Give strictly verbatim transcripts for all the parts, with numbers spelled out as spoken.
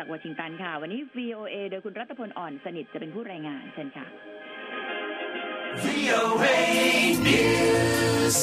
จากวอชิงตันค่ะวันนี้ วี โอ เอ โดยคุณรัตพลอ่อนสนิทจะเป็นผู้รายงานเชิญค่ะ วี โอ เอ News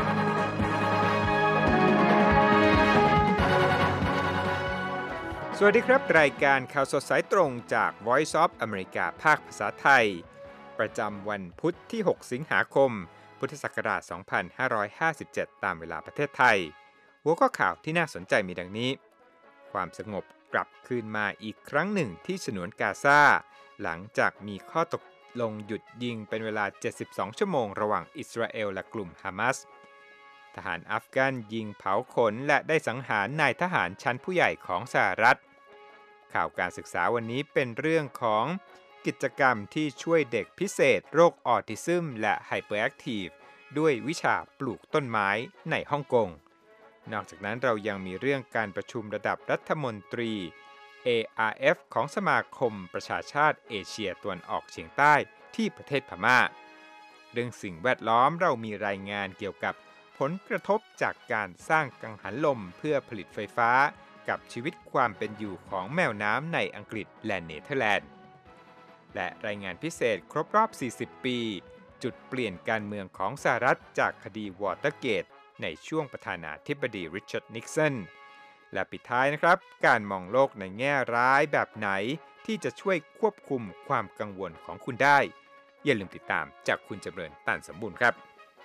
สวัสดีครับรายการข่าวสดสายตรงจาก Voice of America ภาคภาษาไทยประจำวันพุธที่หกสิงหาคมพุทธศักราชสองพันห้าร้อยห้าสิบเจ็ดตามเวลาประเทศไทยหัวข้อข่าวที่น่าสนใจมีดังนี้ความสงบกลับคืนมาอีกครั้งหนึ่งที่ฉนวนกาซาหลังจากมีข้อตกลงหยุดยิงเป็นเวลาเจ็ดสิบสองชั่วโมงระหว่างอิสราเอลและกลุ่มฮามาสทหารอัฟกันยิงเผาขนและได้สังหารนายทหารชั้นผู้ใหญ่ของสหรัฐข่าวการศึกษาวันนี้เป็นเรื่องของกิจกรรมที่ช่วยเด็กพิเศษโรคออทิซึมและไฮเปอร์แอคทีฟด้วยวิชาปลูกต้นไม้ในฮ่องกงนอกจากนั้นเรายังมีเรื่องการประชุมระดับรัฐมนตรี เอ อาร์ เอฟ ของสมาคมประชาชาติเอเชียตะวันออกเฉียงใต้ที่ประเทศพม่าเรื่องสิ่งแวดล้อมเรามีรายงานเกี่ยวกับผลกระทบจากการสร้างกังหันลมเพื่อผลิตไฟฟ้ากับชีวิตความเป็นอยู่ของแมวน้ำในอังกฤษและเนเธอร์แลนด์และรายงานพิเศษครบรอบสี่สิบปีจุดเปลี่ยนการเมืองของสหรัฐจากคดีวอเตอร์เกตในช่วงประธานาธิบดีริชาร์ดนิกสันและปิดท้ายนะครับการมองโลกในแง่ร้ายแบบไหนที่จะช่วยควบคุมความกังวลของคุณได้อย่าลืมติดตามจากคุณจำเริญตันสมบูรณ์ครับ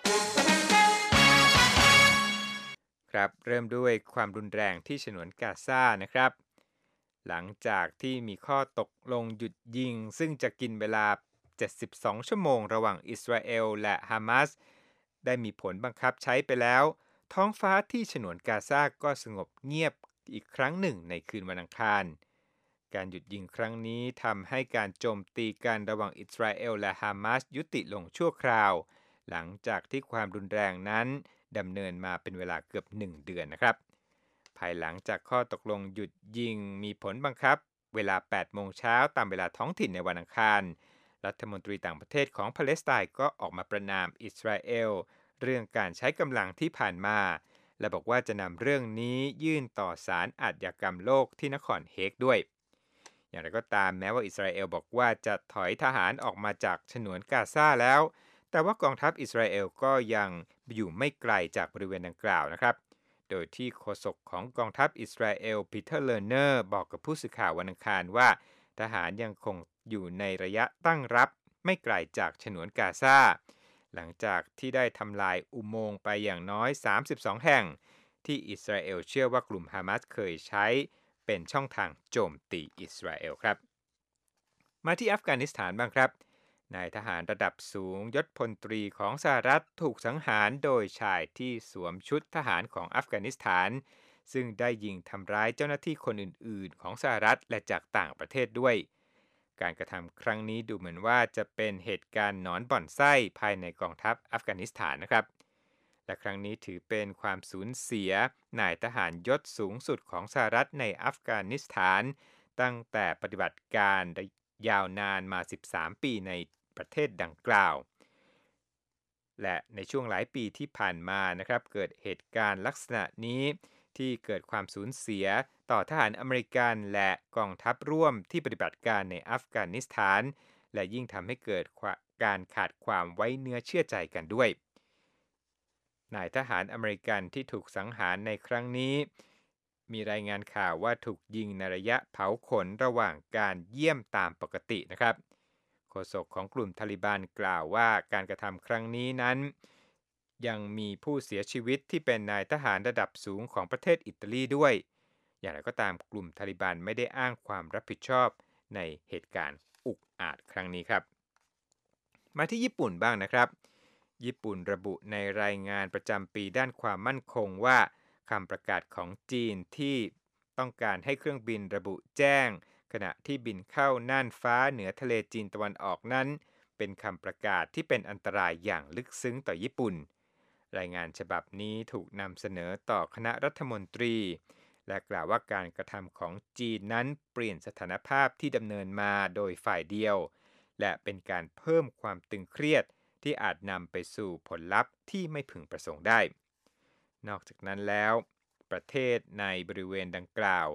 ครับเริ่มด้วยความรุนแรงที่ฉนวนกาซานะครับหลังจากที่มีข้อตกลงหยุดยิงซึ่งจะกินเวลาเจ็ดสิบสองชั่วโมงระหว่างอิสราเอลและฮามาสได้มีผลบังคับใช้ไปแล้วท้องฟ้าที่ฉนวนกาซาก็สงบเงียบอีกครั้งหนึ่งในคืนวันอังคารการหยุดยิงครั้งนี้ทำให้การโจมตีกันระหว่างอิสราเอลและฮามาสยุติลงชั่วคราวหลังจากที่ความรุนแรงนั้นดำเนินมาเป็นเวลาเกือบหนึ่งเดือนนะครับภายหลังจากข้อตกลงหยุดยิงมีผลบังคับเวลา แปดโมงเช้าตามเวลาท้องถิ่นในวันอังคารรัฐมนตรีต่างประเทศของปาเลสไตน์ก็ออกมาประณามอิสราเอลเรื่องการใช้กำลังที่ผ่านมาและบอกว่าจะนำเรื่องนี้ยื่นต่อศาลอาชญากรรมโลกที่นครเฮกด้วยอย่างไรก็ตามแม้ว่าอิสราเอลบอกว่าจะถอยทหารออกมาจากฉนวนกาซาแล้วแต่ว่ากองทัพอิสราเอลก็ยังอยู่ไม่ไกลจากบริเวณดังกล่าวนะครับโดยที่โฆษกของกองทัพอิสราเอลปีเตอร์เลอร์เนอร์บอกกับผู้สื่อข่าววันอังคารว่าทหารยังคงอยู่ในระยะตั้งรับไม่ไกลจากฉนวนกาซาหลังจากที่ได้ทำลายอุโมงค์ไปอย่างน้อยสามสิบสองแห่งที่อิสราเอลเชื่อว่ากลุ่มฮามาสเคยใช้เป็นช่องทางโจมตีอิสราเอลครับมาที่อัฟกานิสถานบ้างครับนายทหารระดับสูงยศพลตรีของสหรัฐถูกสังหารโดยชายที่สวมชุดทหารของอัฟกานิสถานซึ่งได้ยิงทำร้ายเจ้าหน้าที่คนอื่นๆของสหรัฐและจากต่างประเทศด้วยการกระทำครั้งนี้ดูเหมือนว่าจะเป็นเหตุการณ์หนอนบ่อนไส้ภายในกองทัพอัฟกานิสถานนะครับและครั้งนี้ถือเป็นความสูญเสียนายทหารยศสูงสุดของสหรัฐในอัฟกานิสถานตั้งแต่ปฏิบัติการยาวนานมาสิบสามปีในประเทศดังกล่าวและในช่วงหลายปีที่ผ่านมานะครับเกิดเหตุการณ์ลักษณะนี้ที่เกิดความสูญเสียต่อทหารอเมริกันและกองทัพร่วมที่ปฏิบัติการในอัฟกานิสถานและยิ่งทำให้เกิดการขาดความไว้เนื้อเชื่อใจกันด้วยนายทหารอเมริกันที่ถูกสังหารในครั้งนี้มีรายงานข่าวว่าถูกยิงในระยะเผาขนระหว่างการเยี่ยมตามปกตินะครับโฆษกของกลุ่มทาลิบันกล่าวว่าการกระทำครั้งนี้นั้นยังมีผู้เสียชีวิตที่เป็นนายทหารระดับสูงของประเทศอิตาลีด้วยอย่างไรก็ตามกลุ่มทาลิบันไม่ได้อ้างความรับผิดชอบในเหตุการณ์อุกอาจครั้งนี้ครับมาที่ญี่ปุ่นบ้างนะครับญี่ปุ่นระบุในรายงานประจำปีด้านความมั่นคงว่าคำประกาศของจีนที่ต้องการให้เครื่องบินระบุแจ้งขณะที่บินเข้าน่านฟ้าเหนือทะเลจีนตะวันออกนั้นเป็นคำประกาศที่เป็นอันตรายอย่างลึกซึ้งต่อญี่ปุ่นรายงานฉบับนี้ถูกนำเสนอต่อคณะรัฐมนตรีและกล่าวว่าการกระทำของจีนนั้นเปลี่ยนสถานภาพที่ดำเนินมาโดยฝ่ายเดียวและเป็นการเพิ่มความตึงเครียดที่อาจนำไปสู่ผลลัพธ์ที่ไม่พึงประสงค์ได้นอกจากนั้นแล้วประเทศในบริเวณดังกล่าว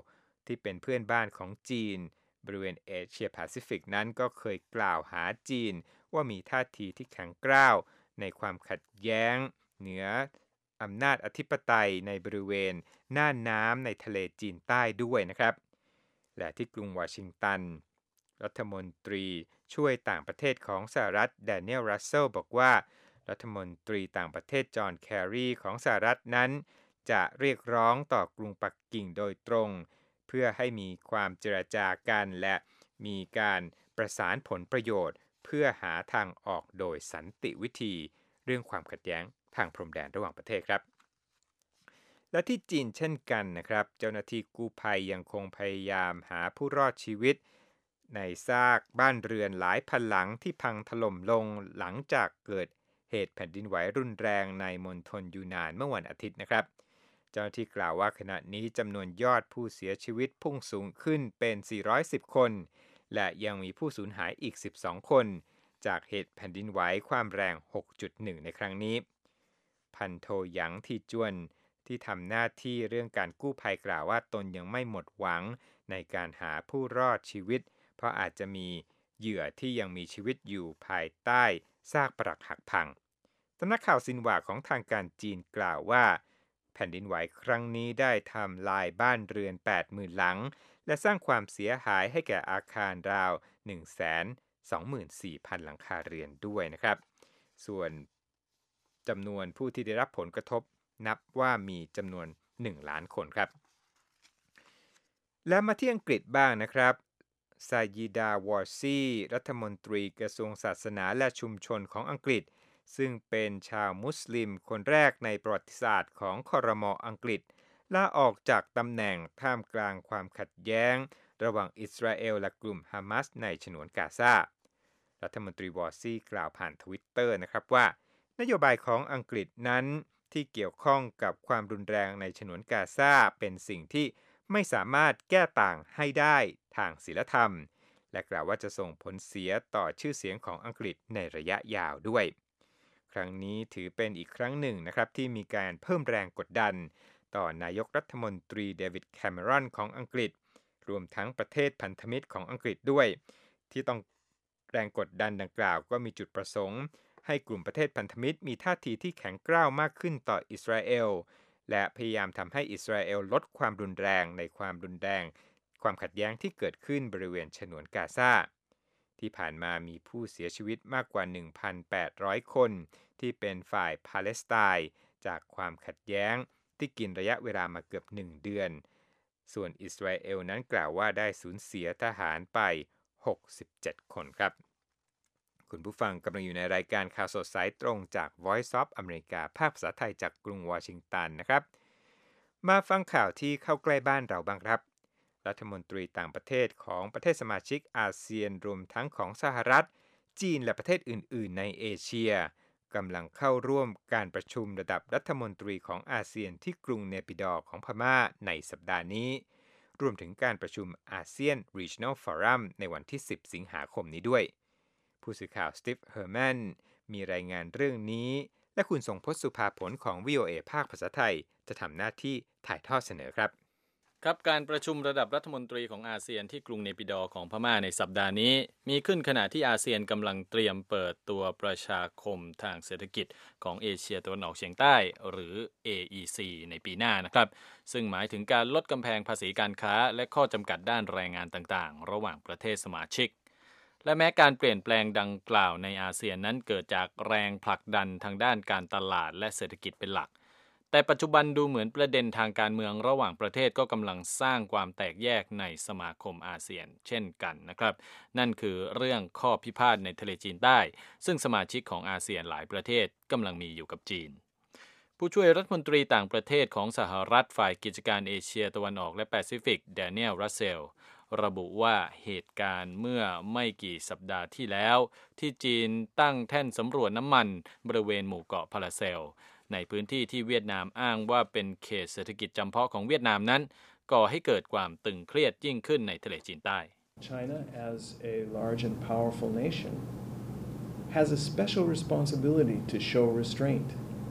ที่เป็นเพื่อนบ้านของจีนบริเวณเอเชียแปซิฟิกนั้นก็เคยกล่าวหาจีนว่ามีท่าทีที่แข็งกร้าวในความขัดแย้งเหนืออำนาจอธิปไตยในบริเวณน่านน้ำในทะเลจีนใต้ด้วยนะครับและที่กรุงวอชิงตันรัฐมนตรีช่วยต่างประเทศของสหรัฐแดเนียล รัสเซลบอกว่ารัฐมนตรีต่างประเทศจอห์น แครีของสหรัฐนั้นจะเรียกร้องต่อกรุงปักกิ่งโดยตรงเพื่อให้มีความเจรจากันและมีการประสานผลประโยชน์เพื่อหาทางออกโดยสันติวิธีเรื่องความขัดแย้งทางพรมแดนระหว่างประเทศครับและที่จีนเช่นกันนะครับเจ้าหน้าที่กู้ภัยยังคงพยายามหาผู้รอดชีวิตในซากบ้านเรือนหลายพันหลังที่พังถล่มลงหลังจากเกิดเหตุแผ่นดินไหวรุนแรงในมณฑลยูนานเมื่อวันอาทิตย์นะครับเจ้าหน้าที่กล่าวว่าขณะนี้จำนวนยอดผู้เสียชีวิตพุ่งสูงขึ้นเป็นสี่ร้อยสิบคนและยังมีผู้สูญหายอีกสิบสองคนจากเหตุแผ่นดินไหวความแรง หกจุดหนึ่ง ในครั้งนี้พันโทหยางทีจวนที่ทำหน้าที่เรื่องการกู้ภัยกล่าวว่าตนยังไม่หมดหวังในการหาผู้รอดชีวิตเพราะอาจจะมีเหยื่อที่ยังมีชีวิตอยู่ภายใต้ซากปรักหักพังสำนักข่าวซินหวาของทางการจีนกล่าวว่าแผ่นดินไหวครั้งนี้ได้ทำลายบ้านเรือน แปดหมื่น หลังและสร้างความเสียหายให้แก่อาคารราว หนึ่งแสนสองหมื่นสี่พัน หลังคาเรือนด้วยนะครับส่วนจำนวนผู้ที่ได้รับผลกระทบนับว่ามีจำนวนหนึ่งล้านคนครับและมาที่อังกฤษบ้างนะครับซายิดาวอร์ซีรัฐมนตรีกระทรวงศาสนาและชุมชนของอังกฤษซึ่งเป็นชาวมุสลิมคนแรกในประวัติศาสตร์ของครม.อังกฤษลาออกจากตำแหน่งท่ามกลางความขัดแย้งระหว่างอิสราเอลและกลุ่มฮามาสในฉนวนกาซารัฐมนตรีวอร์ซีกล่าวผ่านทวิตเตอร์นะครับว่านโยบายของอังกฤษนั้นที่เกี่ยวข้องกับความรุนแรงในฉนวนกาซาเป็นสิ่งที่ไม่สามารถแก้ต่างให้ได้ทางศีลธรรมและกล่าวว่าจะส่งผลเสียต่อชื่อเสียงของอังกฤษในระยะยาวด้วยครั้งนี้ถือเป็นอีกครั้งหนึ่งนะครับที่มีการเพิ่มแรงกดดันต่อนายกรัฐมนตรีเดวิดแคมเมรอนของอังกฤษรวมทั้งประเทศพันธมิตรของอังกฤษด้วยที่ต้องแรงกดดันดังกล่าวก็มีจุดประสงค์ให้กลุ่มประเทศพันธมิตรมีท่าทีที่แข็งกร้าวมากขึ้นต่ออิสราเอลและพยายามทำให้อิสราเอลลดความรุนแรงในความรุนแรงความขัดแย้งที่เกิดขึ้นบริเวณฉนวนกาซาที่ผ่านมามีผู้เสียชีวิตมากกว่า หนึ่งพันแปดร้อย คนที่เป็นฝ่ายปาเลสไตน์จากความขัดแย้งที่กินระยะเวลามาเกือบหนึ่งเดือนส่วนอิสราเอลนั้นกล่าวว่าได้สูญเสียทหารไปหกสิบเจ็ดคนครับคุณผู้ฟังกำลังอยู่ในรายการข่าวสดสายตรงจาก Voice of America ภาคภาษาไทยจากกรุงวอชิงตันนะครับมาฟังข่าวที่เข้าใกล้บ้านเราบ้างครับรัฐมนตรีต่างประเทศของประเทศสมาชิกอาเซียนรวมทั้งของสหรัฐจีนและประเทศอื่นๆในเอเชียกำลังเข้าร่วมการประชุมระดับรัฐมนตรีของอาเซียนที่กรุงเนปิดอร์ของพม่าในสัปดาห์นี้รวมถึงการประชุมอาเซียน Regional Forum ในวันที่สิบสิงหาคมนี้ด้วยผู้สื่อข่าวสตีฟ เฮอร์แมนมีรายงานเรื่องนี้และคุณทรงพจน์สุภาผลของ วี โอ เอ ภาคภาษาไทยจะทำหน้าที่ถ่ายทอดเสนอครับครับการประชุมระดับรัฐมนตรีของอาเซียนที่กรุงเนปิดอร์ของพม่าในสัปดาห์นี้มีขึ้นขณะที่อาเซียนกำลังเตรียมเปิดตัวประชาคมทางเศรษฐกิจของเอเชียตะวันออกเฉียงใต้หรือ เอ อี ซี ในปีหน้านะครับซึ่งหมายถึงการลดกำแพงภาษีการค้าและข้อจำกัดด้านแรงงานต่างๆระหว่างประเทศสมาชิกและแม้การเปลี่ยนแปลงดังกล่าวในอาเซียนนั้นเกิดจากแรงผลักดันทางด้านการตลาดและเศรษฐกิจเป็นหลักแต่ปัจจุบันดูเหมือนประเด็นทางการเมืองระหว่างประเทศก็กำลังสร้างความแตกแยกในสมาคมอาเซียนเช่นกันนะครับนั่นคือเรื่องข้อพิพาทในทะเลจีนใต้ซึ่งสมาชิกของอาเซียนหลายประเทศกำลังมีอยู่กับจีนผู้ช่วยรัฐมนตรีต่างประเทศของสหรัฐฝ่ายกิจการเอเชียตะวันออกและแปซิฟิกแดเนียล รัสเซลระบุว่าเหตุการณ์เมื่อไม่กี่สัปดาห์ที่แล้วที่จีนตั้งแท่นสำรวจน้ำมันบริเวณหมู่เกาะพาราเซลในพื้นที่ที่เวียดนามอ้างว่าเป็นเขตเศรษฐกิจจำเพาะของเวียดนามนั้นก่อให้เกิดความตึงเครียดยิ่งขึ้นในทะเลจีนใต้ China as a large and powerful nation has a special responsibility to show restraint.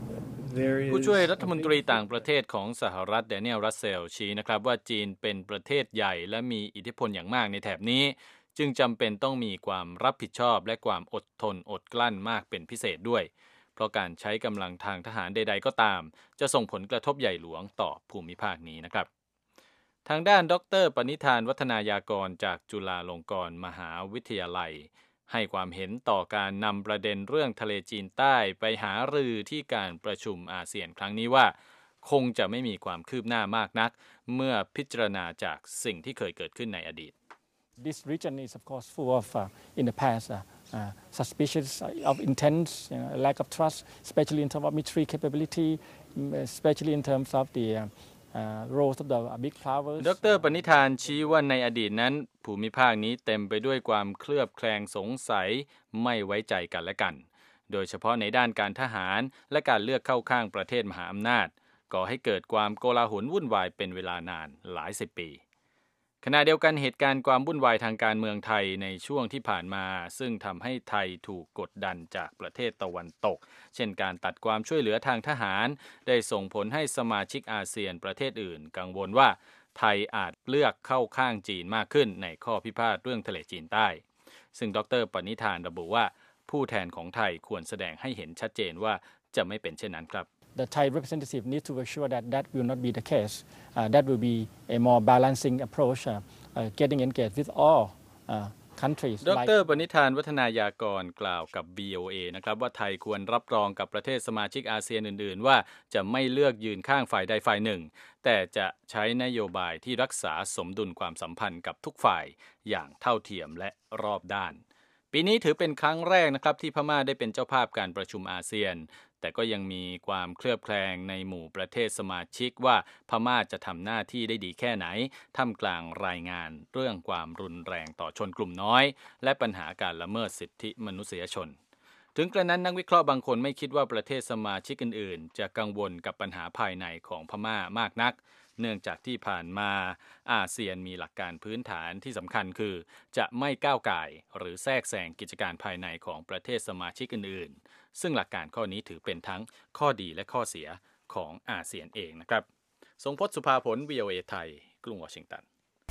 ผู้ช่วยรัฐมนตรีต่างประเทศของสหรัฐแดเนียล รัสเซลชี้นะครับว่าจีนเป็นประเทศใหญ่และมีอิทธิพลอย่างมากในแถบนี้จึงจำเป็นต้องมีความรับผิดชอบและความอดทนอดกลั้นมากเป็นพิเศษด้วยเพราะการใช้กำลังทางทหารใดๆก็ตามจะส่งผลกระทบใหญ่หลวงต่อภูมิภาคนี้นะครับทางด้านดร.ปณิธานวัฒนายากรจากจุฬาลงกรณ์มหาวิทยาลัยให้ความเห็นต่อการนำประเด็นเรื่องทะเลจีนใต้ไปหารือที่การประชุมอาเซียนครั้งนี้ว่าคงจะไม่มีความคืบหน้ามากนักเมื่อพิจารณาจากสิ่งที่เคยเกิดขึ้นในอดีต This region is of course full of uh, in the past uh, uh, suspicions of intents, you know, lack of trust, especially in terms of military capability, especially in terms of the uh, uh, roles of the big powers. ดร.ปณิธานชี้ว่าในอดีตนั้นภูมิภาคนี้เต็มไปด้วยความเคลือบแคลงสงสัยไม่ไว้ใจกันและกันโดยเฉพาะในด้านการทหารและการเลือกเข้าข้างประเทศมหาอำนาจก่อให้เกิดความโกลาหลวุ่นวายเป็นเวลานานหลายสิบปีขณะเดียวกันเหตุการณ์ความวุ่นวายทางการเมืองไทยในช่วงที่ผ่านมาซึ่งทำให้ไทยถูกกดดันจากประเทศตะวันตกเช่นการตัดความช่วยเหลือทางทหารได้ส่งผลให้สมาชิกอาเซียนประเทศอื่นกังวลว่าไทยอาจเลือกเข้าข้างจีนมากขึ้นในข้อพิพาทเรื่องทะเลจีนใต้ซึ่งดร.ปณิธานระบุว่าผู้แทนของไทยควรแสดงให้เห็นชัดเจนว่าจะไม่เป็นเช่นนั้นครับ The Thai representative needs to assure that that will not be the case. Uh, that will be a more balancing approach, uh, uh, getting engaged with all uh, countries. ดร.ปณิธานวัฒนายากรกล่าวกับ วี โอ เอ นะครับว่าไทยควรรับรองกับประเทศสมาชิกอาเซียนอื่นๆว่าจะไม่เลือกยืนข้างฝ่ายใดฝ่ายหนึ่งแต่จะใช้นโยบายที่รักษาสมดุลความสัมพันธ์กับทุกฝ่ายอย่างเท่าเทียมและรอบด้านปีนี้ถือเป็นครั้งแรกนะครับที่พม่าได้เป็นเจ้าภาพการประชุมอาเซียนแต่ก็ยังมีความเคลือบแคลงในหมู่ประเทศสมาชิกว่าพม่าจะทำหน้าที่ได้ดีแค่ไหนท่ามกลางรายงานเรื่องความรุนแรงต่อชนกลุ่มน้อยและปัญหาการละเมิดสิทธิมนุษยชนถึงกระนั้นนักวิเคราะห์บางคนไม่คิดว่าประเทศสมาชิกอื่นๆจะกังวลกับปัญหาภายในของพม่ามากนักเนื่องจากที่ผ่านมาอาเซียนมีหลักการพื้นฐานที่สำคัญคือจะไม่ก้าวก่ายหรือแทรกแซงกิจการภายในของประเทศสมาชิกอื่นๆซึ่งหลักการข้อนี้ถือเป็นทั้งข้อดีและข้อเสียของอาเซียนเองนะครับทรงพจน์ สุภาผล วี โอ เอ ไทยกรุงวอชิงตัน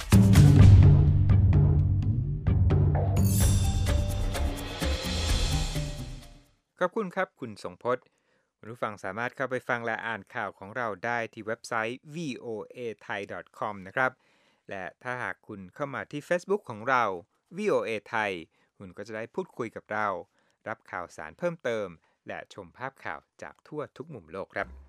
ขอบคุณครับคุณทรงพจน์คุณผู้ฟังสามารถเข้าไปฟังและอ่านข่าวของเราได้ที่เว็บไซต์ วี โอ เอ ไทย ดอท คอม นะครับและถ้าหากคุณเข้ามาที่ Facebook ของเรา วี โอ เอ ไทยคุณก็จะได้พูดคุยกับเรารับข่าวสารเพิ่มเติมและชมภาพข่าวจากทั่วทุกมุมโลกครับ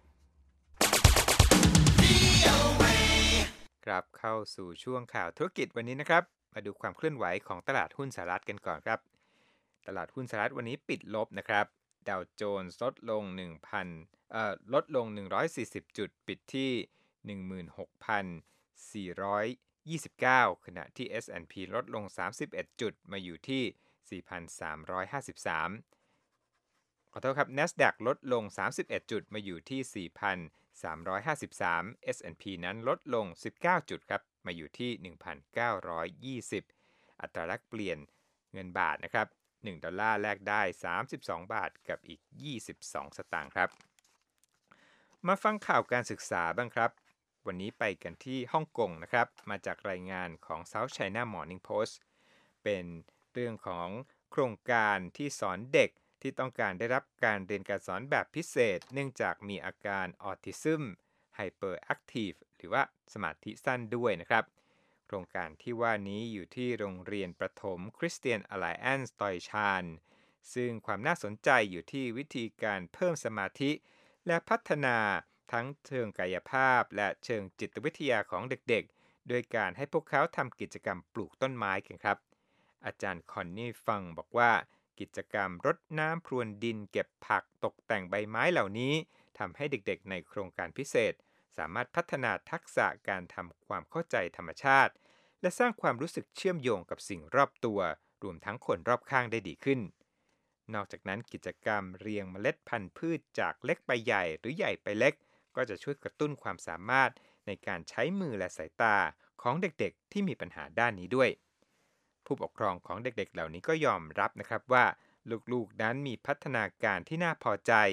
ครับเข้าสู่ช่วงข่าวธุรกิจวันนี้นะครับมาดูความเคลื่อนไหวของตลาดหุ้นสหรัฐกันก่อนครับตลาดหุ้นสหรัฐวันนี้ปิดลบนะครับดาวโจนส์ลดลง หนึ่งพัน เอ่อลดลงหนึ่งร้อยสี่สิบจุดปิดที่ หนึ่งหมื่นหกพันสี่ร้อยยี่สิบเก้า ขณะที่ เอส แอนด์ พี ลดลงสามสิบเอ็ดจุดมาอยู่ที่ สี่พันสามร้อยห้าสิบสาม ขอโทษครับ NASDAQ ลดลงสามสิบเอ็ดจุดมาอยู่ที่ สี่พันสามร้อยห้าสิบสาม เอส แอนด์ พี นั้นลดลงสิบเก้าจุดครับมาอยู่ที่ หนึ่งพันเก้าร้อยยี่สิบ อัตราแลกเปลี่ยนเงินบาทนะครับหนึ่งดอลลาร์แลกได้สามสิบสองบาทกับอีกยี่สิบสองสตางค์ครับมาฟังข่าวการศึกษาบ้างครับวันนี้ไปกันที่ฮ่องกงนะครับมาจากรายงานของ South China Morning Post เป็นเรื่องของโครงการที่สอนเด็กที่ต้องการได้รับการเรียนการสอนแบบพิเศษเนื่องจากมีอาการออทิซึมไฮเปอร์แอคทีฟหรือว่าสมาธิสั้นด้วยนะครับโครงการที่ว่านี้อยู่ที่โรงเรียนประถม Christian Alliance ตอยชานซึ่งความน่าสนใจอยู่ที่วิธีการเพิ่มสมาธิและพัฒนาทั้งเชิงกายภาพและเชิงจิตวิทยาของเด็กๆโดยการให้พวกเขาทำกิจกรรมปลูกต้นไม้กันครับอาจารย์คอนนี่ฟังบอกว่ากิจกรรมรดน้ำพรวนดินเก็บผักตกแต่งใบไม้เหล่านี้ทำให้เด็กๆในโครงการพิเศษสามารถพัฒนาทักษะการทำความเข้าใจธรรมชาติและสร้างความรู้สึกเชื่อมโยงกับสิ่งรอบตัวรวมทั้งคนรอบข้างได้ดีขึ้นนอกจากนั้นกิจกรรมเรียงเมล็ดพันธุ์พืชจากเล็กไปใหญ่หรือใหญ่ไปเล็กก็จะช่วยกระตุ้นความสามารถในการใช้มือและสายตาของเด็กๆที่มีปัญหาด้านนี้ด้วยผู้ปกครองของเด็กๆเหล่านี้ก็ยอมรับนะครับว่าลูกๆนั้นมีพัฒนาการที่น่าพอใจ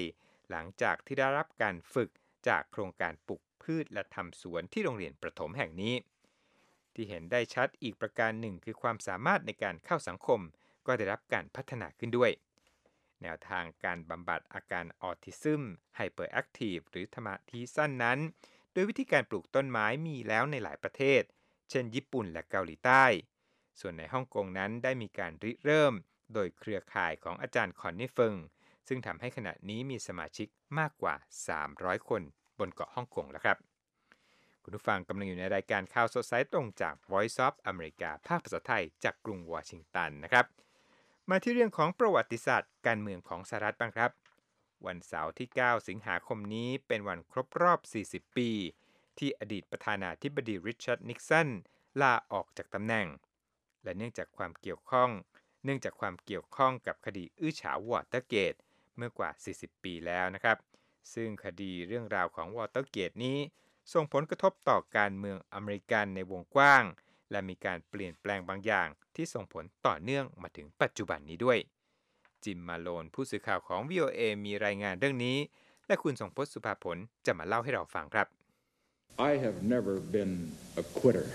หลังจากที่ได้รับการฝึกจากโครงการปลูกพืชและทำสวนที่โรงเรียนประถมแห่งนี้ที่เห็นได้ชัดอีกประการหนึ่งคือความสามารถในการเข้าสังคมก็ได้รับการพัฒนาขึ้นด้วยแนวทางการบำบัดอาการออทิซึมไฮเปอร์แอคทีฟหรือสมาธิสั้นนั้นโดยวิธีการปลูกต้นไม้มีแล้วในหลายประเทศเช่นญี่ปุ่นและเกาหลีใต้ส่วนในฮ่องกงนั้นได้มีการริเริ่มโดยเครือข่ายของอาจารย์คอนนี่เฟิงซึ่งทำให้ขณะนี้มีสมาชิกมากกว่าสามร้อยคนบนเกาะฮ่องกงแล้วครับคุณผู้ฟังกำลังอยู่ในรายการข่าวสดสายตรงจาก Voice of America ภาคภาษาไทยจากกรุงวอชิงตันนะครับมาที่เรื่องของประวัติศาสตร์การเมืองของสหรัฐบ้างครับวันเสาร์ที่เก้าสิงหาคมนี้เป็นวันครบรอบสี่สิบปีที่อดีตประธานาธิบดีริชาร์ดนิกสันลาออกจากตำแหน่งและเนื่องจากความเกี่ยวข้องเนื่องจากความเกี่ยวข้องกับคดีอื้อฉาววอเตอร์เกตเมื่อกว่าสี่สิบปีแล้วนะครับซึ่งคดีเรื่องราวของวอเตอร์เกตนี้ส่งผลกระทบต่อการเมืองอเมริกันในวงกว้างและมีการเปลี่ยนแปลงบางอย่างที่ส่งผลต่อเนื่องมาถึงปัจจุบันนี้ด้วยจิมมาโลนผู้สื่อข่าวของ วี โอ เอ มีรายงานเรื่องนี้และคุณทรงพจน์สุภาผลจะมาเล่าให้เราฟังครับ I have never been a quitter.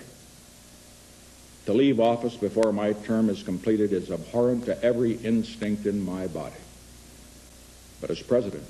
To leave office before my term is completed is abhorrent to every instinct in my body. But as president,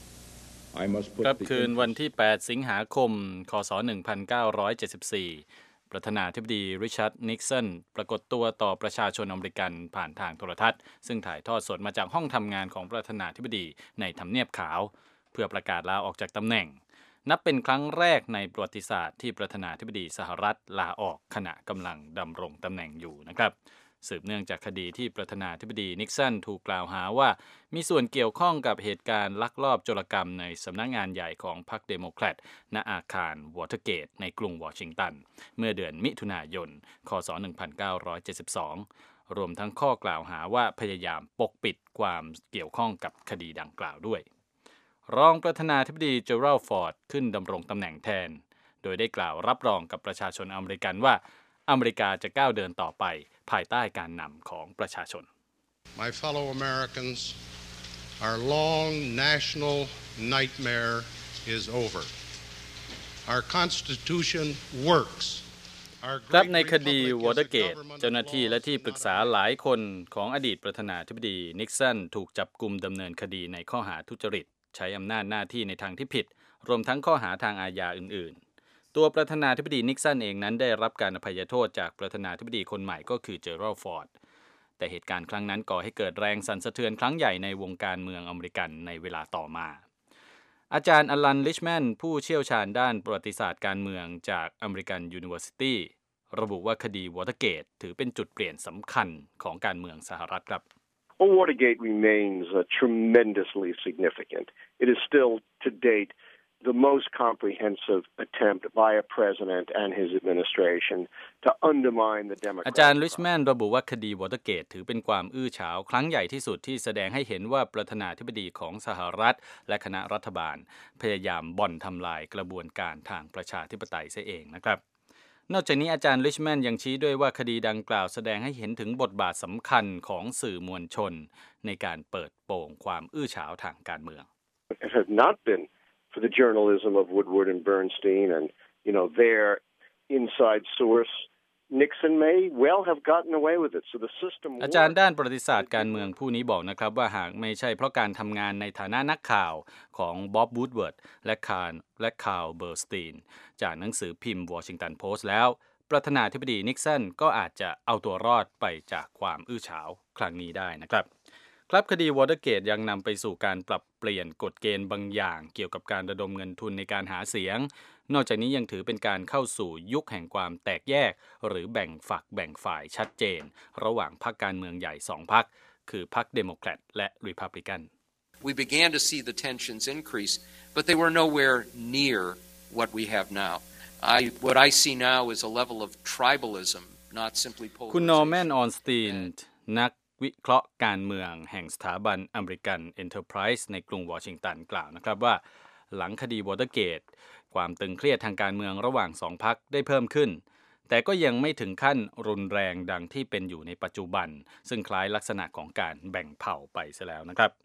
I must put ครับคืนวันที่แปดสิงหาคมคศหนึ่งพันเก้าร้อยเจ็ดสิบสี่ประธานาธิบดีริชาร์ดนิกสันปรากฏตัวต่อประชาชนอเมริกันผ่านทางโทรทัศน์ซึ่งถ่ายทอดสดมาจากห้องทำงานของประธานาธิบดีในทำเนียบขาวเพื่อประกาศลาออกจากตำแหน่งนับเป็นครั้งแรกในประวัติศาสตร์ที่ประธานาธิบดีสหรัฐลาออกขณะกำลังดำรงตำแหน่งอยู่นะครับสืบเนื่องจากคดีที่ประธานาธิบดีนิกสันถูกกล่าวหาว่ามีส่วนเกี่ยวข้องกับเหตุการณ์ลักลอบโจรกรรมในสำนักงานใหญ่ของพรรคเดโมแครตณอาคารวอเตอร์เกตในกรุงวอชิงตันเมื่อเดือนมิถุนายนคศหนึ่งพันเก้าร้อยเจ็ดสิบสองรวมทั้งข้อกล่าวหาว่าพยายามปกปิดความเกี่ยวข้องกับคดีดังกล่าวด้วยรองประธานาธิบดีเจอรัลด์ฟอร์ดขึ้นดำรงตำแหน่งแทนโดยได้กล่าวรับรองกับประชาชนอเมริกันว่าอเมริกาจะก้าวเดินต่อไปภายใต้การนำของประชาชน My fellow Americans, our long national nightmare is over. Our Constitution works. ครับในคดีวอเตอร์เกตเจ้าหน้าที่และที่ปรึกษาหลายคนของอดีตประธานาธิบดีนิกสันถูกจับกุมดำเนินคดีในข้อหาทุจริตใช้อำนาจหน้าที่ในทางที่ผิดรวมทั้งข้อหาทางอาญาอื่นๆตัวประธานาธิบดีนิกสันเองนั้นได้รับการอภัยโทษจากประธานาธิบดีคนใหม่ก็คือเจอรัลด์ฟอร์ดแต่เหตุการณ์ครั้งนั้นก่อให้เกิดแรงสั่นสะเทือนครั้งใหญ่ในวงการเมืองอเมริกันในเวลาต่อมาอาจารย์อลันริชแมนผู้เชี่ยวชาญด้านประวัติศาสตร์การเมืองจากอเมริกันยูนิเวอร์ซิตี้ระบุว่าคดีวอเตอร์เกตถือเป็นจุดเปลี่ยนสำคัญของการเมืองสหรัฐครับ Well, Watergate remains uh, tremendously significant. It is still to date the most comprehensive attempt by a president and his administration to undermine the Democratic อาจารย์ริชแมนระบุว่าคดีวอเตอร์เกตถือเป็นความอื้อฉาวครั้งใหญ่ที่สุดที่แสดงให้เห็นว่าประธานาธิบดีของสหรัฐและคณะรัฐบาลพยายามบ่อนทำลายกระบวนการทางประชาธิปไตยเสียเองนะครับนอกจากนี้อาจารย์ริชแมนยังชี้ด้วยว่าคดีดังกล่าวแสดงให้เห็นถึงบทบาทสำคัญของสื่อมวลชนในการเปิดโปงความอื้อฉาวทางการเมือง It had not been for the journalism of Woodward and Bernstein and you know their inside source Nixon may well have gotten away with it so the system อาจารย์ด้านประวัติศาสตร์การเมืองผู้นี้บอกนะครับว่าหากไม่ใช่เพราะการทำงานในฐานะนักข่าวของบ๊อบ วูดเวิร์ดและคาร์ลและคาร์ล เบอร์สตีนจากหนังสือพิมพ์วอชิงตันโพสต์แล้วประธานาธิบดีนิกสันก็อาจจะเอาตัวรอดไปจากความอื้อฉาวครั้งนี้ได้นะครับครับคดีวอเตอร์เกตยังนำไปสู่การปรับเปลี่ยนกฎเกณฑ์บางอย่างเกี่ยวกับการระดมเงินทุนในการหาเสียงนอกจากนี้ยังถือเป็นการเข้าสู่ยุคแห่งความแตกแยกหรือแบ่งฝักแบ่งฝ่ายชัดเจนระหว่างพรรคการเมืองใหญ่สองพรรคคือพรรคเดโมแครตและรีพับลิกัน We began to see the tensions increase, but they were nowhere near what we have now. I what I see now is a level of tribalism, not simply polarization. คุณนอร์แมน ออนสตีนนักวิเคราะห์การเมืองแห่งสถาบันอเมริกันเอ็นเตอร์ไพรส์ในกรุงวอชิงตันกล่าวนะครับว่าหลังคดีวอเตอร์เกตความตึงเครียดทางการเมืองระหว่างสองพรรคได้เพิ่มขึ้นแต่ก็ยังไม่ถึงขั้นรุนแรงดังที่เป็นอยู่ในปัจจุบันซึ่งคล้ายลักษณะของการแบ่งเผ่าไปซะแล้วนะครับ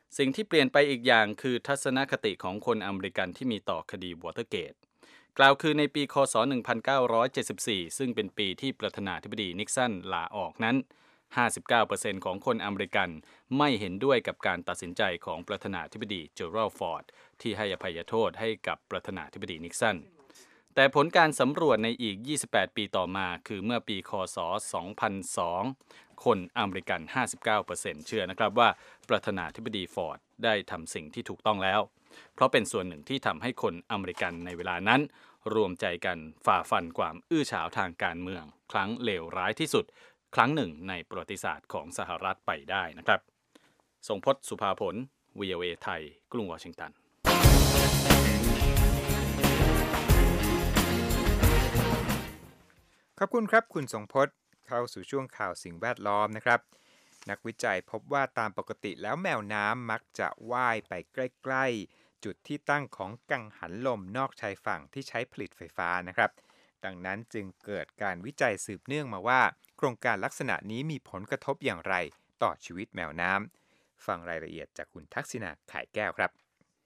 สิ่งที่เปลี่ยนไปอีกอย่างคือทัศนคติของคนอเมริกันที่มีต่อคดีวอเตอร์เกตกล่าวคือในปีคศหนึ่งพันเก้าร้อยเจ็ดสิบสี่ซึ่งเป็นปีที่ประธานาธิบดีนิกสันลาออกนั้น ห้าสิบเก้าเปอร์เซ็นต์ ของคนอเมริกันไม่เห็นด้วยกับการตัดสินใจของประธานาธิบดีเจอรัลด์ฟอร์ดที่ให้อภัยโทษให้กับประธานาธิบดีนิกสันแต่ผลการสำรวจในอีกยี่สิบแปดปีต่อมาคือเมื่อปีคศสองพันสองคนอเมริกัน ห้าสิบเก้าเปอร์เซ็นต์ เชื่อนะครับว่าประธานาธิบดีฟอร์ดได้ทำสิ่งที่ถูกต้องแล้วเพราะเป็นส่วนหนึ่งที่ทำให้คนอเมริกันในเวลานั้นรวมใจกันฝ่าฟันความอื้อฉาวทางการเมืองครั้งเลวร้ายที่สุดครั้งหนึ่งในประวัติศาสตร์ของสหรัฐไปได้นะครับทรงพจน์สุภาผล วี โอ เอ ไทยกรุงวอชิงตันขอบคุณครับคุณทรงพจน์เข้าสู่ช่วงข่าวสิ่งแวดล้อมนะครับนักวิจัยพบว่าตามปกติแล้วแมวน้ำมักจะว่ายไปใกล้ๆจุดที่ตั้งของกังหันลมนอกชายฝั่งที่ใช้ผลิตไฟฟ้านะครับดังนั้นจึงเกิดการวิจัยสืบเนื่องมาว่าโครงการลักษณะนี้มีผลกระทบอย่างไรต่อชีวิตแมวน้ำฟังรายละเอียดจากคุณทักษิณาข่ายแก้วครับ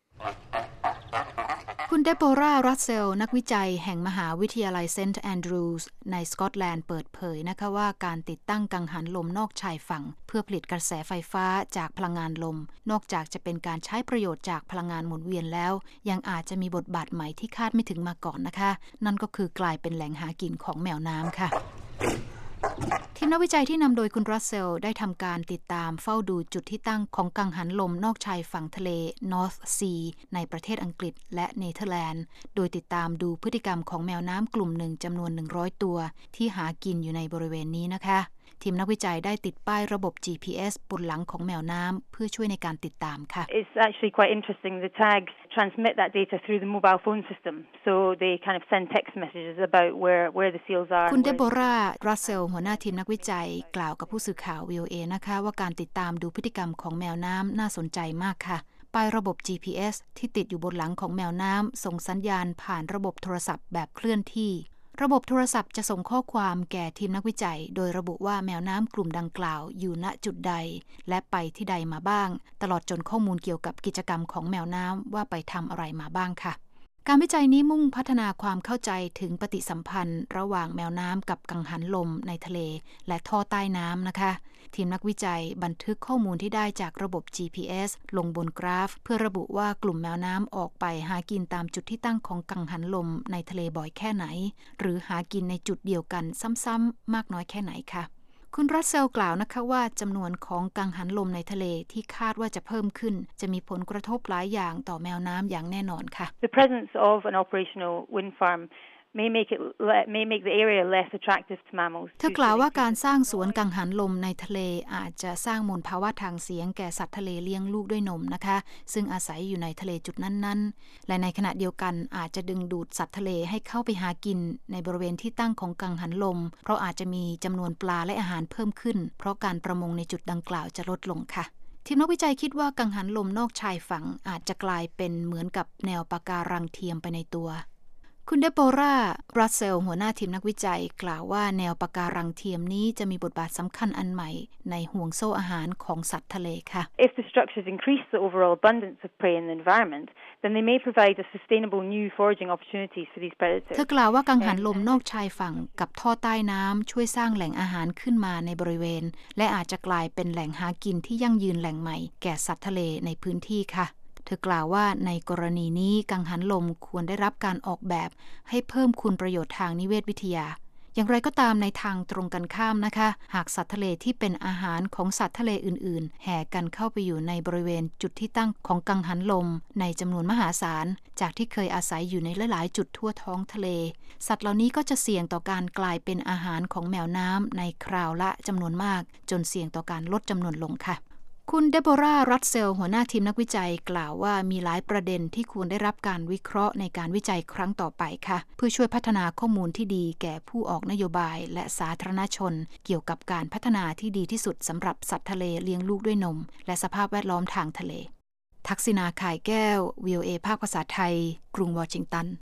คุณเดโบรา รัสเซลนักวิจัยแห่งมหาวิทยาลัยเซนต์แอนดรูว์ในสกอตแลนด์เปิดเผยนะคะว่าการติดตั้งกังหันลมนอกชายฝั่งเพื่อผลิตกระแสไฟฟ้าจากพลังงานลมนอกจากจะเป็นการใช้ประโยชน์จากพลังงานหมุนเวียนแล้วยังอาจจะมีบทบาทใหม่ที่คาดไม่ถึงมาก่อนนะคะนั่นก็คือกลายเป็นแหล่งหากินของแมวน้ำค่ะทีมนักวิจัยที่นำโดยคุณรัสเซลได้ทำการติดตามเฝ้าดูจุดที่ตั้งของกังหันลมนอกชายฝั่งทะเล North Sea ในประเทศอังกฤษและเนเธอร์แลนด์โดยติดตามดูพฤติกรรมของแมวน้ำกลุ่มหนึ่งจำนวนหนึ่งร้อยตัวที่หากินอยู่ในบริเวณนี้นะคะทีมนักวิจัยได้ติดป้ายระบบ จี พี เอส บนหลังของแมวน้ำเพื่อช่วยในการติดตามค่ะ It's actually quite interesting. The tags transmit that data through the mobile phone system, so they kind of send text messages about where where the seals are. คุณเดโบรา รัสเซลหัวหน้าทีมนักวิจัยกล่าวกับผู้สื่อข่าว วี โอ เอ นะคะว่าการติดตามดูพฤติกรรมของแมวน้ำน่าสนใจมากค่ะป้ายระบบ จี พี เอส ที่ติดอยู่บนหลังของแมวน้ำส่งสัญญาณผ่านระบบโทรศัพท์แบบเคลื่อนที่ระบบโทรศัพท์จะส่งข้อความแก่ทีมนักวิจัยโดยระบุว่าแมวน้ำกลุ่มดังกล่าวอยู่ณจุดใดและไปที่ใดมาบ้างตลอดจนข้อมูลเกี่ยวกับกิจกรรมของแมวน้ำว่าไปทำอะไรมาบ้างค่ะการวิจัยนี้มุ่งพัฒนาความเข้าใจถึงปฏิสัมพันธ์ระหว่างแมวน้ำกับกังหันลมในทะเลและท่อใต้น้ำนะคะทีมนักวิจัยบันทึกข้อมูลที่ได้จากระบบ จี พี เอส ลงบนกราฟเพื่อระบุว่ากลุ่มแมวน้ำออกไปหากินตามจุดที่ตั้งของกังหันลมในทะเลบ่อยแค่ไหนหรือหากินในจุดเดียวกันซ้ำๆมากน้อยแค่ไหนค่ะคุณรัสเซลกล่าวนะคะว่าจำนวนของกังหันลมในทะเลที่คาดว่าจะเพิ่มขึ้นจะมีผลกระทบหลายอย่างต่อแมวน้ำอย่างแน่นอนค่ะ The presence of an operational wind farm may make it may make the area less attractive to mammals. เธอกล่าวว่าการสร้างสวนกังหันลมในทะเลอาจจะสร้างมลภาวะทางเสียงแก่สัตว์ทะเลเลี้ยงลูกด้วยนมนะคะซึ่งอาศัยอยู่ในทะเลจุดนั้นๆและในขณะเดียวกันอาจจะดึงดูดสัตว์ทะเลให้เข้าไปหากินในบริเวณที่ตั้งของกังหันลมเพราะอาจจะมีจำนวนปลาและอาหารเพิ่มขึ้นเพราะการประมงในจุดดังกล่าวจะลดลงค่ะทีมนักวิจัยคิดว่ากังหันลมนอกชายฝั่งอาจจะกลายเป็นเหมือนกับแนวปะการังเทียมไปในตัวคุณเดโบรา รัสเซลหัวหน้าทีมนักวิจัยกล่าวว่าแนวปะการังเทียมนี้จะมีบทบาทสำคัญอันใหม่ในห่วงโซ่อาหารของสัตว์ทะเลค่ะ If the structures increase the overall abundance of prey in the environment, then they may provide a sustainable new foraging opportunities for these predators. เธอกล่าวว่ากังหันลมนอกชายฝั่งกับท่อใต้น้ำช่วยสร้างแหล่งอาหารขึ้นมาในบริเวณและอาจจะกลายเป็นแหล่งหากินที่ยั่งยืนแหล่งใหม่แก่สัตว์ทะเลในพื้นที่ค่ะเธอกล่าวว่าในกรณีนี้กังหันลมควรได้รับการออกแบบให้เพิ่มคุณประโยชน์ทางนิเวศวิทยาอย่างไรก็ตามในทางตรงกันข้ามนะคะหากสัตว์ทะเลที่เป็นอาหารของสัตว์ทะเลอื่นๆแห่กันเข้าไปอยู่ในบริเวณจุดที่ตั้งของกังหันลมในจำนวนมหาศาลจากที่เคยอาศัยอยู่ในหลายๆจุดทั่วท้องทะเลสัตว์เหล่านี้ก็จะเสี่ยงต่อการกลายเป็นอาหารของแมวน้ำในคราวละจำนวนมากจนเสี่ยงต่อการลดจำนวนลงค่ะคุณเดโบรา รัสเซลหัวหน้าทีมนักวิจัยกล่าวว่ามีหลายประเด็นที่ควรได้รับการวิเคราะห์ในการวิจัยครั้งต่อไปค่ะเพื่อช่วยพัฒนาข้อมูลที่ดีแก่ผู้ออกนโยบายและสาธารณชนเกี่ยวกับการพัฒนาที่ดีที่สุดสำหรับสัตว์ทะเลเลี้ยงลูกด้วยนมและสภาพแวดล้อมทางทะเลทักษิณาข่ายแก้ว วี โอ เอ ภาคภาษาไทยกรุงวอชิงตัน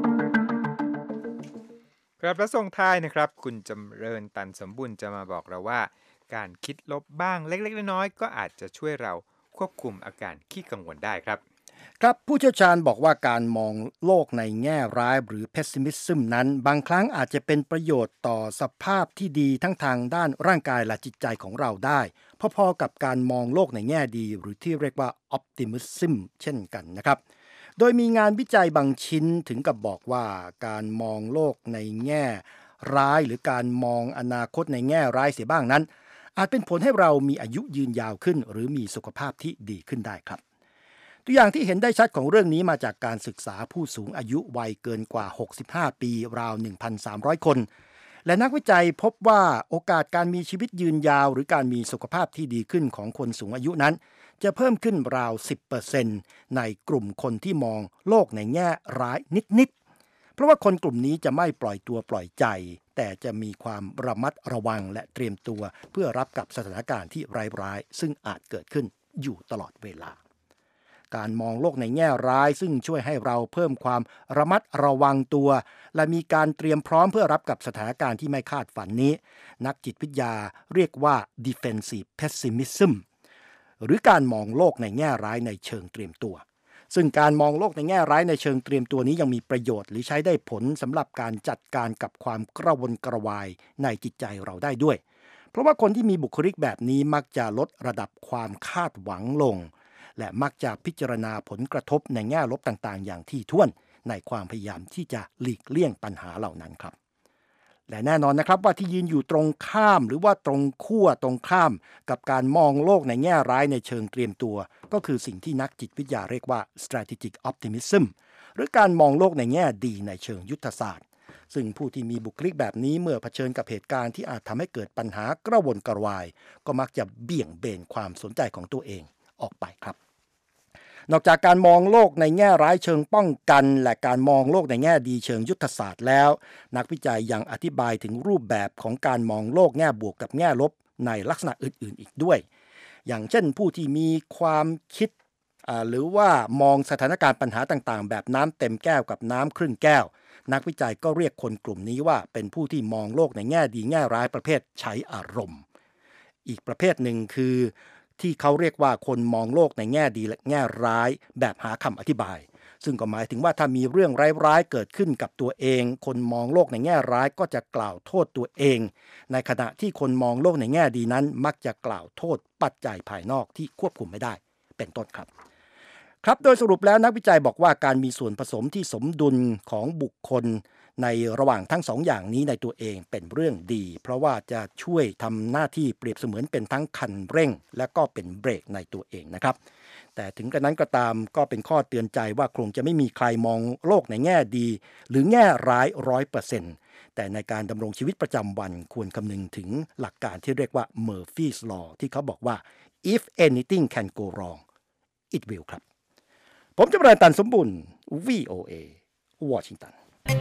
ครับและส่งท้ายนะครับคุณจำเริญตันสมบุญจะมาบอกเราว่าการคิดลบบ้างเล็กๆน้อยๆก็อาจจะช่วยเราควบคุมอาการขี้กังวลได้ครับครับผู้เชี่ยวชาญบอกว่าการมองโลกในแง่ร้ายหรือ pessimism นั้นบางครั้งอาจจะเป็นประโยชน์ต่อสภาพที่ดีทั้งทางด้านร่างกายและจิตใจของเราได้พอๆกับการมองโลกในแง่ดีหรือที่เรียกว่า optimism เช่นกันนะครับโดยมีงานวิจัยบางชิ้นถึงกับบอกว่าการมองโลกในแง่ร้ายหรือการมองอนาคตในแง่ร้ายเสียบ้างนั้นอาจเป็นผลให้เรามีอายุยืนยาวขึ้นหรือมีสุขภาพที่ดีขึ้นได้ครับตัวอย่างที่เห็นได้ชัดของเรื่องนี้มาจากการศึกษาผู้สูงอายุวัยเกินกว่าหกสิบห้าปีราว หนึ่งพันสามร้อย คนและนักวิจัยพบว่าโอกาสการมีชีวิตยืนยาวหรือการมีสุขภาพที่ดีขึ้นของคนสูงอายุนั้นจะเพิ่มขึ้นราว สิบเปอร์เซ็นต์ ในกลุ่มคนที่มองโลกในแง่ร้ายนิดๆเพราะว่าคนกลุ่มนี้จะไม่ปล่อยตัวปล่อยใจแต่จะมีความระมัดระวังและเตรียมตัวเพื่อรับกับสถานการณ์ที่ร้ายๆซึ่งอาจเกิดขึ้นอยู่ตลอดเวลาการมองโลกในแง่ร้ายซึ่งช่วยให้เราเพิ่มความระมัดระวังตัวและมีการเตรียมพร้อมเพื่อรับกับสถานการณ์ที่ไม่คาดฝันนี้นักจิตวิทยาเรียกว่า defensive pessimism หรือการมองโลกในแง่ร้ายในเชิงเตรียมตัวซึ่งการมองโลกในแง่ร้ายในเชิงเตรียมตัวนี้ยังมีประโยชน์หรือใช้ได้ผลสำหรับการจัดการกับความกระวนกระวายในจิตใจเราได้ด้วยเพราะว่าคนที่มีบุคลิกแบบนี้มักจะลดระดับความคาดหวังลงและมักจะพิจารณาผลกระทบในแง่ลบต่างๆอย่างถี่ถ้วนในความพยายามที่จะหลีกเลี่ยงปัญหาเหล่านั้นครับและแน่นอนนะครับว่าที่ยืนอยู่ตรงข้ามหรือว่าตรงขั้วตรงข้ามกับการมองโลกในแง่ร้ายในเชิงเตรียมตัวก็คือสิ่งที่นักจิตวิทยาเรียกว่า strategic optimism หรือการมองโลกในแง่ดีในเชิงยุทธศาสตร์ซึ่งผู้ที่มีบุคลิกแบบนี้เมื่อเผชิญกับเหตุการณ์ที่อาจทำให้เกิดปัญหากระวนกระวายก็มักจะเบี่ยงเบนความสนใจของตัวเองออกไปครับนอกจากการมองโลกในแง่ร้ายเชิงป้องกันและการมองโลกในแง่ดีเชิงยุทธศาสตร์แล้วนักวิจัยยังอธิบายถึงรูปแบบของการมองโลกแง่บวกกับแง่ลบในลักษณะอื่นๆอีกด้วยอย่างเช่นผู้ที่มีความคิดหรือว่ามองสถานการณ์ปัญหาต่างๆแบบน้ำเต็มแก้วกับน้ำครึ่งแก้วนักวิจัยก็เรียกคนกลุ่มนี้ว่าเป็นผู้ที่มองโลกในแง่ดีแง่ร้ายประเภทใช้อารมณ์อีกประเภทหนึ่งคือที่เขาเรียกว่าคนมองโลกในแง่ดีและแง่ร้ายแบบหาคำอธิบายซึ่งก็หมายถึงว่าถ้ามีเรื่องร้ายๆเกิดขึ้นกับตัวเองคนมองโลกในแง่ร้ายก็จะกล่าวโทษตัวเองในขณะที่คนมองโลกในแง่ดีนั้นมักจะกล่าวโทษปัจจัยภายนอกที่ควบคุมไม่ได้เป็นต้นครับครับโดยสรุปแล้วนักวิจัยบอกว่าการมีส่วนผสมที่สมดุลของบุคคลในระหว่างทั้งสองอย่างนี้ในตัวเองเป็นเรื่องดีเพราะว่าจะช่วยทำหน้าที่เปรียบเสมือนเป็นทั้งคันเร่งและก็เป็นเบรกในตัวเองนะครับแต่ถึงกระนั้นก็ตามก็เป็นข้อเตือนใจว่าคงจะไม่มีใครมองโลกในแง่ดีหรือแง่ร้าย ร้อยเปอร์เซ็นต์ แต่ในการดำรงชีวิตประจำวันควรคำนึงถึงหลักการที่เรียกว่า Murphy's Law ที่เขาบอกว่า if anything can go wrong it will ครับผมจำเริญตันสมบุญ วี โอ เอ วอชิงตัน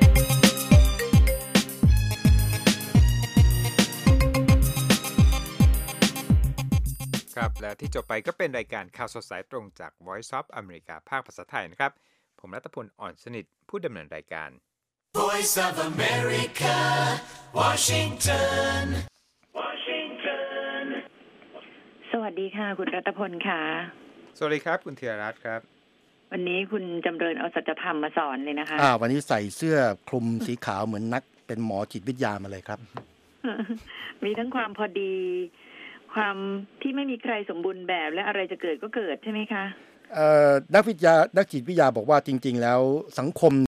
ครับและที่จบไปก็เป็นรายการข่าวสดสายตรงจาก Voice of America ภาคภาษาไทยนะครับผมรัตพลอ่อนสนิทผู้ดำเนินรายการ Voice of America Washington Washington สวัสดีค่ะคุณรัตพลค่ะสวัสดีครับคุณธีรรัตน์ครับวันนี้คุณจำเริญเอาสัจธรรมมาสอนเลยนะคะอ่าวันนี้ใส่เสื้อคลุมสีขาวเหมือนนักเป็นหมอจิตวิทยามาเลยครับมีทั้งความพอดีความที่ไม่มีใครสมบูรณ์แบบและอะไรจะเกิดก็เกิดใช่ไหมคะเอ่อนักวิทยานักจิตวิทยาบอกว่าจริงๆแล้วสังคม